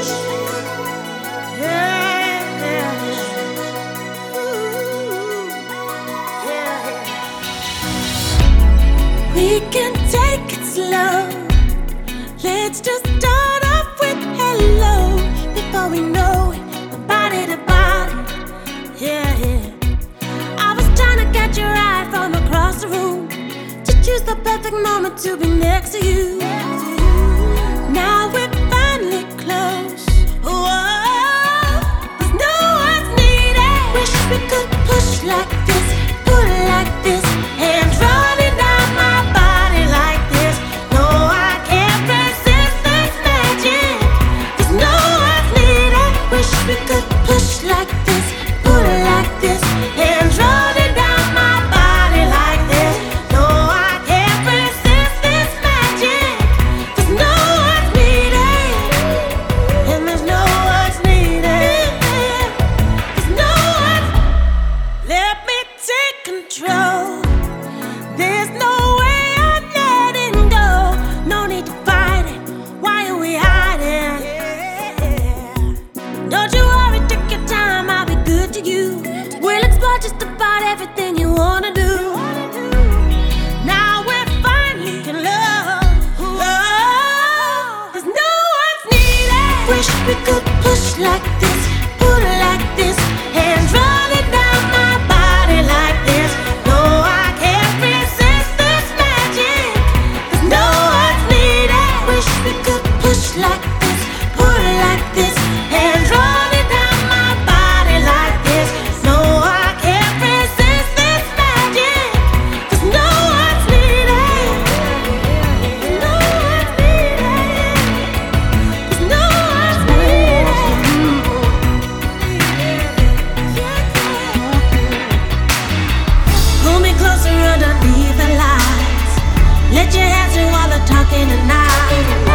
We can take it slow. Let's just start off with hello. Before we know it, body to body. Yeah, yeah. I was trying to catch your eye from across the room, to choose the perfect moment to be next to you. Now we're finally close. Whoa, there's no one's needed. Wish we could push like this, pull like this, hands running down my body like this. No, I can't resist this magic. There's no one's needed. Wish we could push like this, pull like this, hands running down my body like this. No, I can't resist this magic. There's no one's needed, and there's no one's needed. There's no one's. Let me take control. There's no way I'm letting go. No need to fight it. Why are we hiding? Don't you worry, take your time. I'll be good to you. We'll explore just about everything you wanna do. Now we're finally in love. There's no one's needed. Wish we could push like this, pull like this, hands running down my body like this. No, I can't resist this magic. There's no one's needed. Wish we could push like this, pull like this, hands running down my body like this. No, I can't resist this magic. There's no one's needed. There's no one's needed. There's no one's needed. Pull me closer underneath the lights. Let your hands do all the talking tonight.